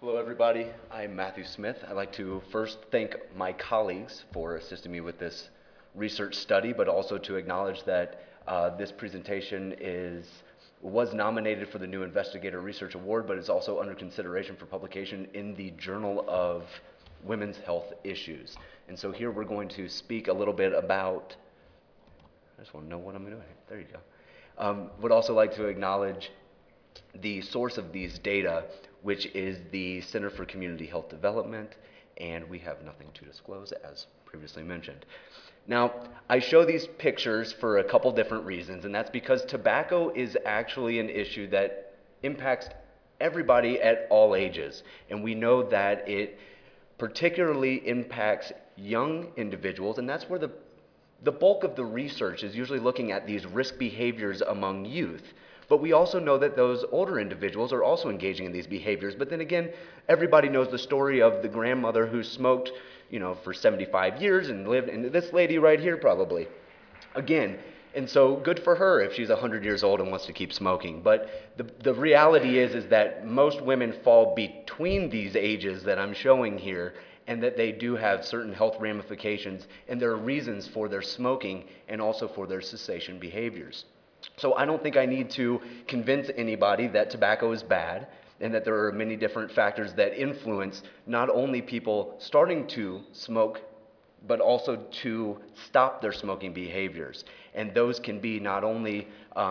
Hello, everybody. I'm Matthew Smith. I'd like to first thank my colleagues for assisting me with this research study, but also to acknowledge that this presentation was nominated for the New Investigator Research Award, but is also under consideration for publication in the Journal of Women's Health Issues. And so here we're going to speak a little bit about, I just want to know what I'm doing. There you go. Would also like to acknowledge the source of these data, which is the Center for Community Health Development, and we have nothing to disclose, as previously mentioned. Now, I show these pictures for a couple different reasons, and that's because tobacco is actually an issue that impacts everybody at all ages, and we know that it particularly impacts young individuals, and that's where the bulk of the research is usually looking at these risk behaviors among youth. But we also know that those older individuals are also engaging in these behaviors. But then again, everybody knows the story of the grandmother who smoked, for 75 years and lived, and this lady right here probably. Again, and so good for her if she's 100 years old and wants to keep smoking. But the reality is that most women fall between these ages that I'm showing here, and that they do have certain health ramifications, and there are reasons for their smoking and also for their cessation behaviors. So I don't think I need to convince anybody that tobacco is bad and that there are many different factors that influence not only people starting to smoke, but also to stop their smoking behaviors. And those can be not only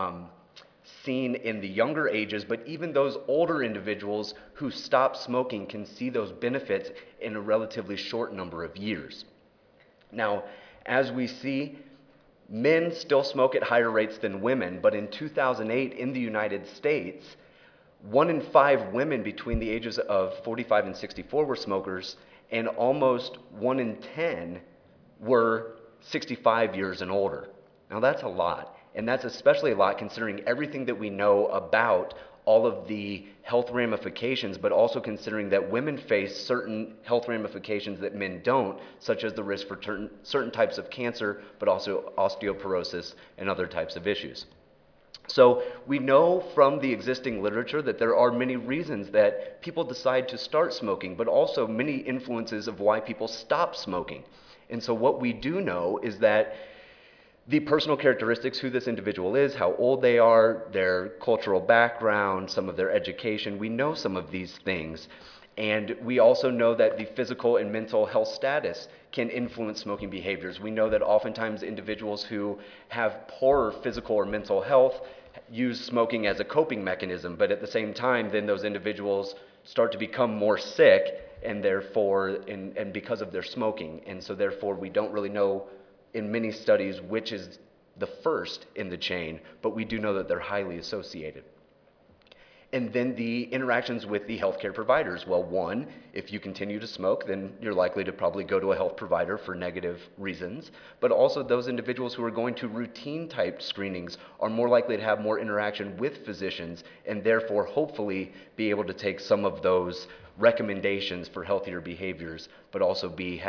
seen in the younger ages, but even those older individuals who stop smoking can see those benefits in a relatively short number of years. Now, as we see, men still smoke at higher rates than women, but in 2008 in the United States, 1 in 5 women between the ages of 45 and 64 were smokers, and almost 1 in 10 were 65 years and older. Now that's a lot, and that's especially a lot considering everything that we know about all of the health ramifications, but also considering that women face certain health ramifications that men don't, such as the risk for certain types of cancer, but also osteoporosis and other types of issues. So we know from the existing literature that there are many reasons that people decide to start smoking, but also many influences of why people stop smoking. And so what we do know is that the personal characteristics, who this individual is, how old they are, their cultural background, some of their education, we know some of these things. And we also know that the physical and mental health status can influence smoking behaviors. We know that oftentimes individuals who have poorer physical or mental health use smoking as a coping mechanism, but at the same time, then those individuals start to become more sick and therefore, and because of their smoking. And so therefore, we don't really know in many studies which is the first in the chain, but we do know that they're highly associated. And then the interactions with the healthcare providers. Well, one, if you continue to smoke, then you're likely to probably go to a health provider for negative reasons. But also those individuals who are going to routine type screenings are more likely to have more interaction with physicians and therefore hopefully be able to take some of those recommendations for healthier behaviors, but also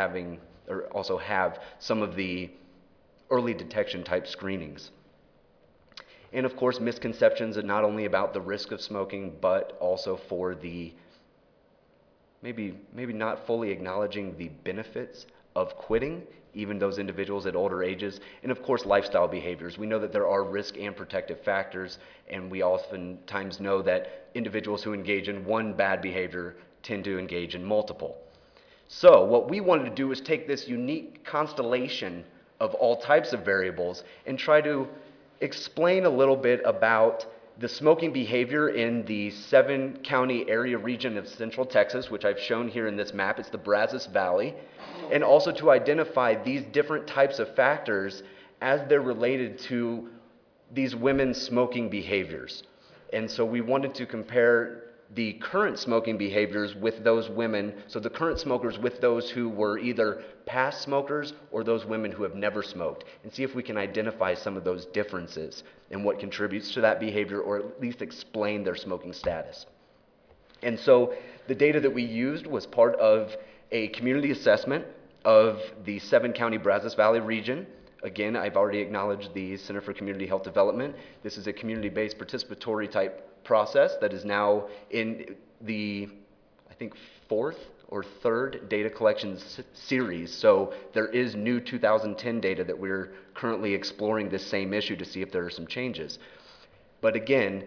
have some of the early detection type screenings. And of course, misconceptions are not only about the risk of smoking, but also for the maybe not fully acknowledging the benefits of quitting, even those individuals at older ages. And of course, lifestyle behaviors. We know that there are risk and protective factors, and we oftentimes know that individuals who engage in one bad behavior tend to engage in multiple. So what we wanted to do is take this unique constellation of all types of variables and try to explain a little bit about the smoking behavior in the 7-county area region of Central Texas, which I've shown here in this map. It's the Brazos Valley, and also to identify these different types of factors as they're related to these women's smoking behaviors. And so we wanted to compare the current smoking behaviors with those women, so the current smokers with those who were either past smokers or those women who have never smoked, and see if we can identify some of those differences and what contributes to that behavior, or at least explain their smoking status. And so the data that we used was part of a community assessment of the 7-county Brazos Valley region. Again, I've already acknowledged the Center for Community Health Development. This is a community-based participatory type process that is now in the, I think, fourth or third data collection series. So there is new 2010 data that we're currently exploring this same issue to see if there are some changes. But again,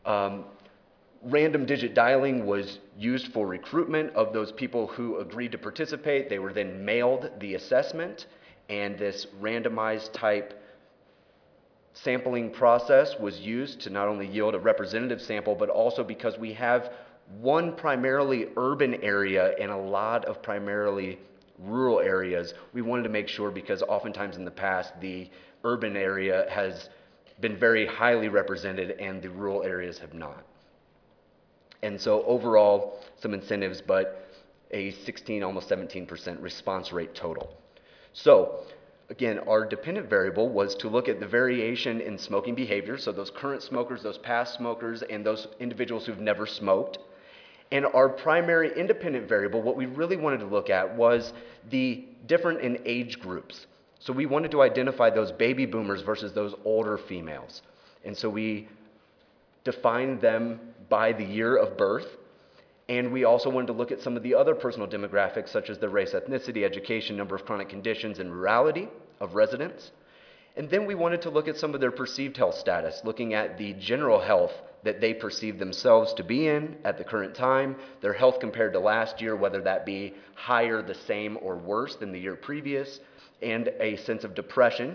random digit dialing was used for recruitment of those people who agreed to participate. They were then mailed the assessment, and this randomized type sampling process was used to not only yield a representative sample, but also because we have one primarily urban area and a lot of primarily rural areas, we wanted to make sure, because oftentimes in the past the urban area has been very highly represented and the rural areas have not. And so overall, some incentives, but a 16, almost 17% response rate total. So again, our dependent variable was to look at the variation in smoking behavior, so those current smokers, those past smokers, and those individuals who've never smoked. And our primary independent variable, what we really wanted to look at was the different in age groups. So we wanted to identify those baby boomers versus those older females. And so we defined them by the year of birth. And we also wanted to look at some of the other personal demographics, such as their race, ethnicity, education, number of chronic conditions, and rurality of residents. And then we wanted to look at some of their perceived health status, looking at the general health that they perceive themselves to be in at the current time, their health compared to last year, whether that be higher, the same, or worse than the year previous, and a sense of depression.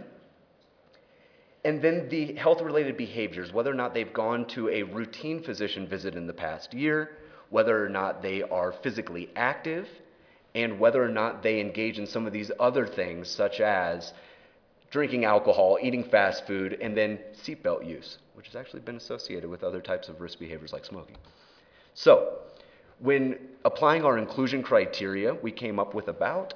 And then the health-related behaviors, whether or not they've gone to a routine physician visit in the past year, whether or not they are physically active, and whether or not they engage in some of these other things, such as drinking alcohol, eating fast food, and then seatbelt use, which has actually been associated with other types of risk behaviors like smoking. So when applying our inclusion criteria, we came up with about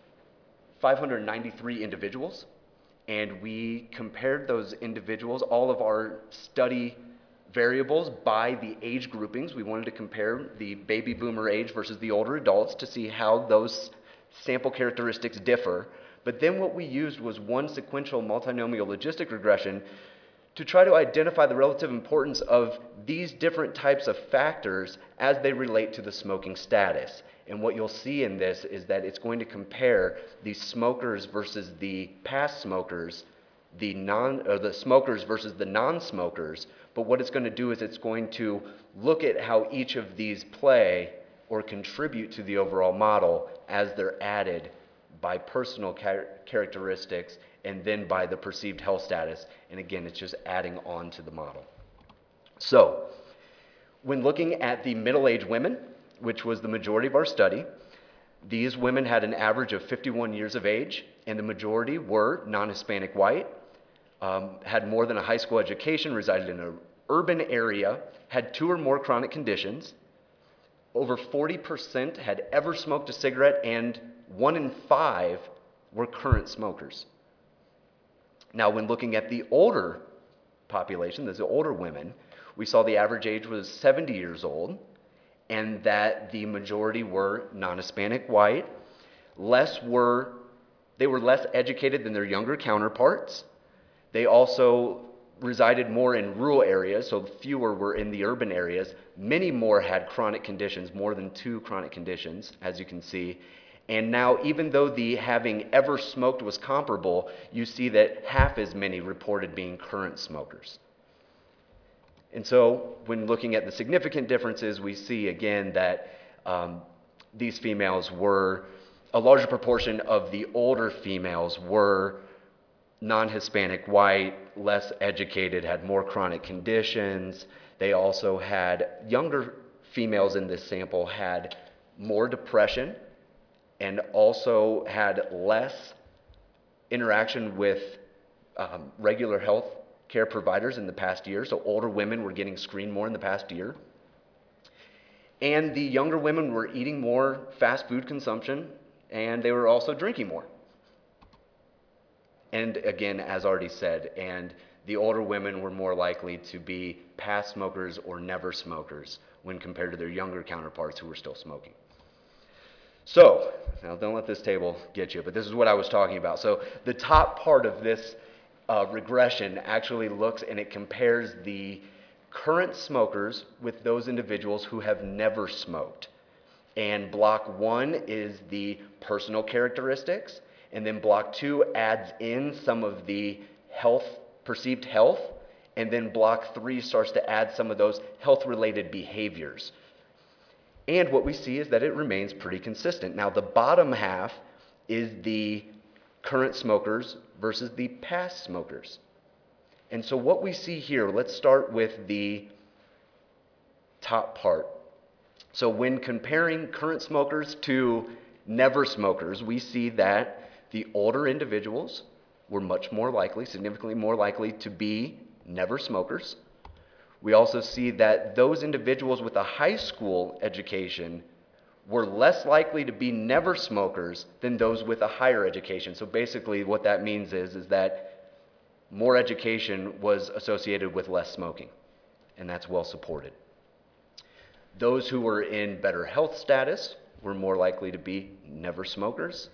593 individuals, and we compared those individuals, all of our study variables, by the age groupings. We wanted to compare the baby boomer age versus the older adults to see how those sample characteristics differ. But then what we used was one sequential multinomial logistic regression to try to identify the relative importance of these different types of factors as they relate to the smoking status. And what you'll see in this is that it's going to compare the smokers versus the past smokers, the smokers versus the non-smokers. But what it's going to do is it's going to look at how each of these play or contribute to the overall model as they're added by personal characteristics and then by the perceived health status. And again, it's just adding on to the model. So when looking at the middle-aged women, which was the majority of our study, these women had an average of 51 years of age, and the majority were non-Hispanic white, had more than a high school education, resided in an urban area, had 2 or more chronic conditions. Over 40% had ever smoked a cigarette, and 1 in 5 were current smokers. Now, when looking at the older population, the older women, we saw the average age was 70 years old, and that the majority were non-Hispanic white. They were less educated than their younger counterparts. They also resided more in rural areas, so fewer were in the urban areas. Many more had chronic conditions, more than 2 chronic conditions, as you can see. And now, even though the having ever smoked was comparable, you see that half as many reported being current smokers. And so when looking at the significant differences, we see again that these females were, a larger proportion of the older females were non-Hispanic white, less educated, had more chronic conditions. They also had, younger females in this sample had more depression and also had less interaction with regular health care providers in the past year. So older women were getting screened more in the past year. And the younger women were eating more fast food consumption, and they were also drinking more. And again, as already said, and the older women were more likely to be past smokers or never smokers when compared to their younger counterparts who were still smoking. So, now don't let this table get you, but this is what I was talking about. So the top part of this regression actually looks and it compares the current smokers with those individuals who have never smoked. And block 1 is the personal characteristics, and then block 2 adds in some of the perceived health, and then block 3 starts to add some of those health-related behaviors. And what we see is that it remains pretty consistent. Now, the bottom half is the current smokers versus the past smokers. And so what we see here, let's start with the top part. So when comparing current smokers to never smokers, we see that the older individuals were much more likely, significantly more likely to be never smokers. We also see that those individuals with a high school education were less likely to be never smokers than those with a higher education. So basically what that means is that more education was associated with less smoking, and that's well supported. Those who were in better health status were more likely to be never smokers,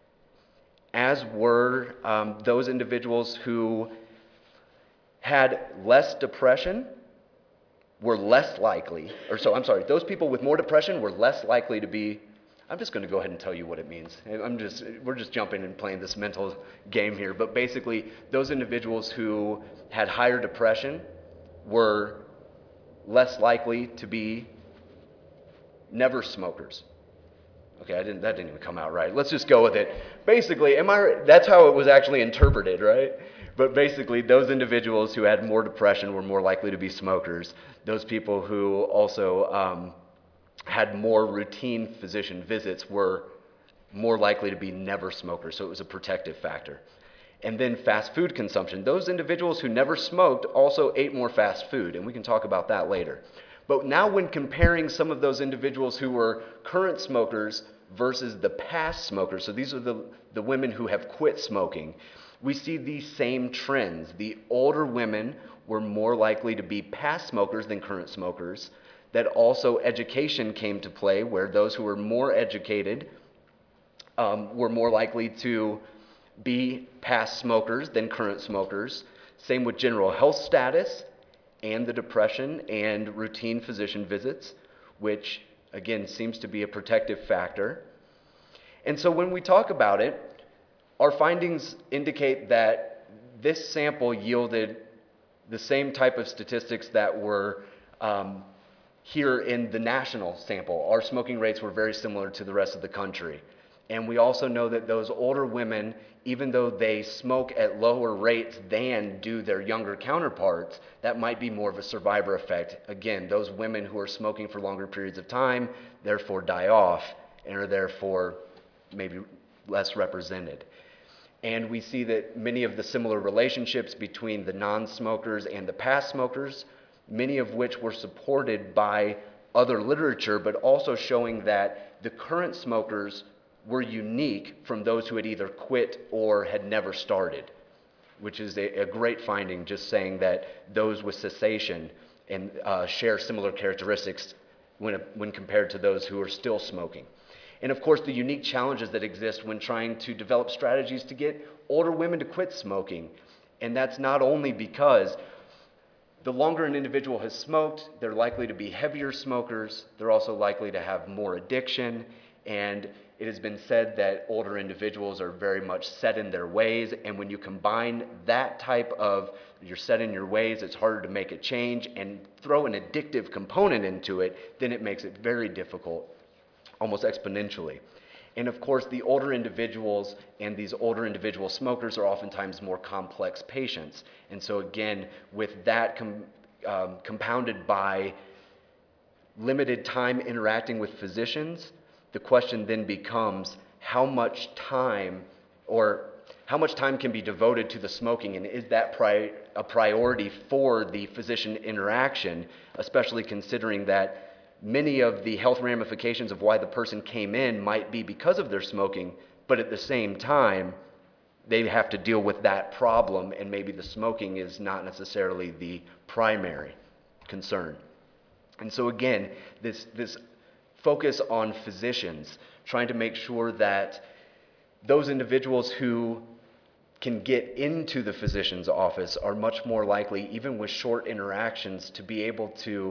as were those individuals who had less depression were less likely, those people with more depression were less likely to be, I'm just going to go ahead and tell you what it means. We're just jumping and playing this mental game here, but basically those individuals who had higher depression were less likely to be never smokers. Okay, that didn't even come out right. Let's just go with it. Basically, that's how it was actually interpreted, right? But basically, those individuals who had more depression were more likely to be smokers. Those people who also had more routine physician visits were more likely to be never smokers, so it was a protective factor. And then fast food consumption. Those individuals who never smoked also ate more fast food, and we can talk about that later. But now when comparing some of those individuals who were current smokers versus the past smokers, so these are the women who have quit smoking, we see these same trends. The older women were more likely to be past smokers than current smokers. That also education came to play, where those who were more educated were more likely to be past smokers than current smokers. Same with general health status and the depression and routine physician visits, which again seems to be a protective factor. And so when we talk about it, our findings indicate that this sample yielded the same type of statistics that were here in the national sample. Our smoking rates were very similar to the rest of the country. And we also know that those older women, even though they smoke at lower rates than do their younger counterparts, that might be more of a survivor effect. Again, those women who are smoking for longer periods of time, therefore die off, and are therefore maybe less represented. And we see that many of the similar relationships between the non-smokers and the past smokers, many of which were supported by other literature, but also showing that the current smokers were unique from those who had either quit or had never started, which is a great finding, just saying that those with cessation and share similar characteristics when compared to those who are still smoking. And of course, the unique challenges that exist when trying to develop strategies to get older women to quit smoking. And that's not only because the longer an individual has smoked, they're likely to be heavier smokers, they're also likely to have more addiction, and it has been said that older individuals are very much set in their ways, and when you combine that type of you're set in your ways, it's harder to make a change, and throw an addictive component into it, then it makes it very difficult, almost exponentially. And of course, the older individuals and these older individual smokers are oftentimes more complex patients. And so again, with that compounded by limited time interacting with physicians, the question then becomes how much time can be devoted to the smoking, and is that a priority for the physician interaction, especially considering that many of the health ramifications of why the person came in might be because of their smoking, but at the same time, they have to deal with that problem, and maybe the smoking is not necessarily the primary concern. And so again, this focus on physicians, trying to make sure that those individuals who can get into the physician's office are much more likely, even with short interactions, to be able to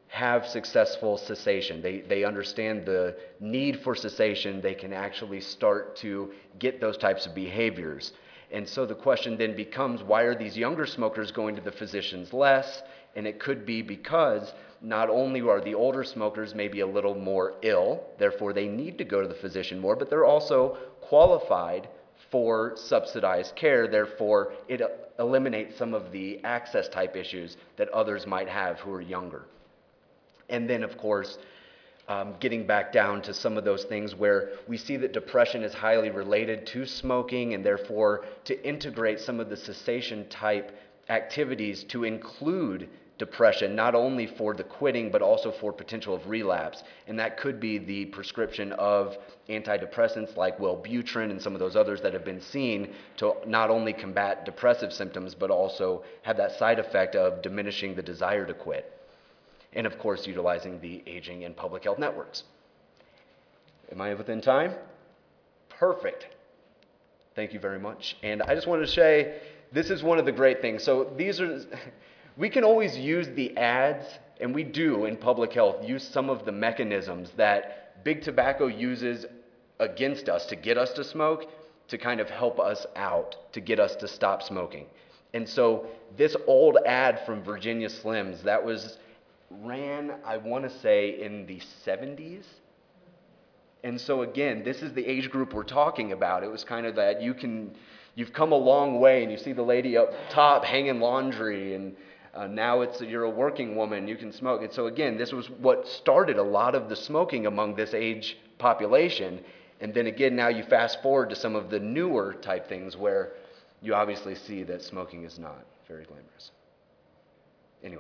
have successful cessation. They understand the need for cessation. They can actually start to get those types of behaviors. And so the question then becomes, why are these younger smokers going to the physicians less? And it could be because not only are the older smokers maybe a little more ill, therefore they need to go to the physician more, but they're also qualified for subsidized care, therefore it eliminates some of the access type issues that others might have who are younger. And then, of course, getting back down to some of those things where we see that depression is highly related to smoking, and therefore to integrate some of the cessation type activities to include depression, not only for the quitting, but also for potential of relapse. And that could be the prescription of antidepressants like Wellbutrin and some of those others that have been seen to not only combat depressive symptoms, but also have that side effect of diminishing the desire to quit. And of course, utilizing the aging and public health networks. Am I within time? Perfect. Thank you very much. And I just wanted to say, this is one of the great things. So these are, we can always use the ads, and we do in public health, use some of the mechanisms that big tobacco uses against us to get us to smoke, to kind of help us out, to get us to stop smoking. And so this old ad from Virginia Slims, that was ran, I want to say, in the 70s. And so again, this is the age group we're talking about. It was kind of that you've come a long way, and you see the lady up top hanging laundry, and now you're a working woman, you can smoke. And so again, this was what started a lot of the smoking among this age population. And then again, now you fast forward to some of the newer type things where you obviously see that smoking is not very glamorous. Anyway.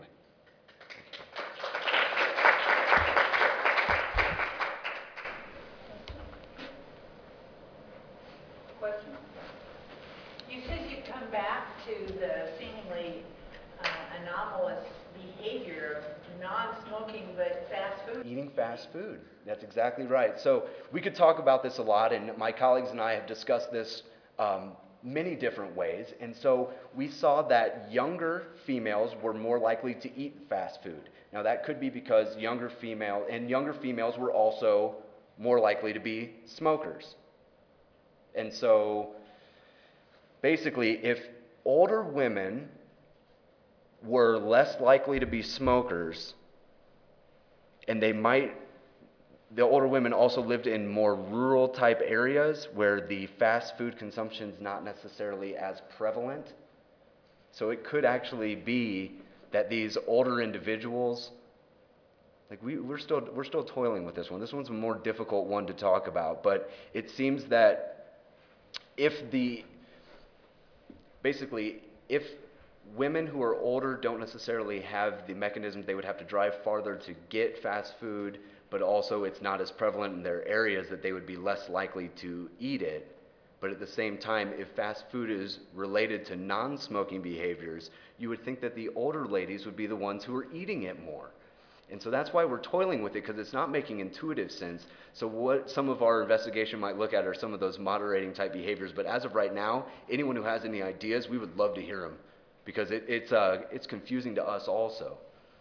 You said you'd come back to the seemingly anomalous behavior of non-smoking but fast food. Eating fast food. That's exactly right. So we could talk about this a lot, and my colleagues and I have discussed this many different ways. And so we saw that younger females were more likely to eat fast food. Now that could be because younger females were also more likely to be smokers. And so basically, if older women were less likely to be smokers, and the older women also lived in more rural type areas where the fast food consumption is not necessarily as prevalent. So it could actually be that these older individuals, like we're still toiling with this one. This one's a more difficult one to talk about, but it seems that if women who are older don't necessarily have the mechanisms, they would have to drive farther to get fast food, but also it's not as prevalent in their areas, that they would be less likely to eat it. But at the same time, if fast food is related to non-smoking behaviors, you would think that the older ladies would be the ones who are eating it more. And so that's why we're toiling with it, because it's not making intuitive sense. So what some of our investigation might look at are some of those moderating type behaviors. But as of right now, anyone who has any ideas, we would love to hear them, because it's confusing to us also.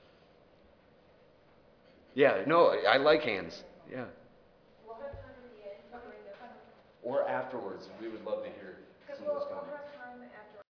Yeah, no, I like hands. Yeah. Or afterwards, we would love to hear some of those comments.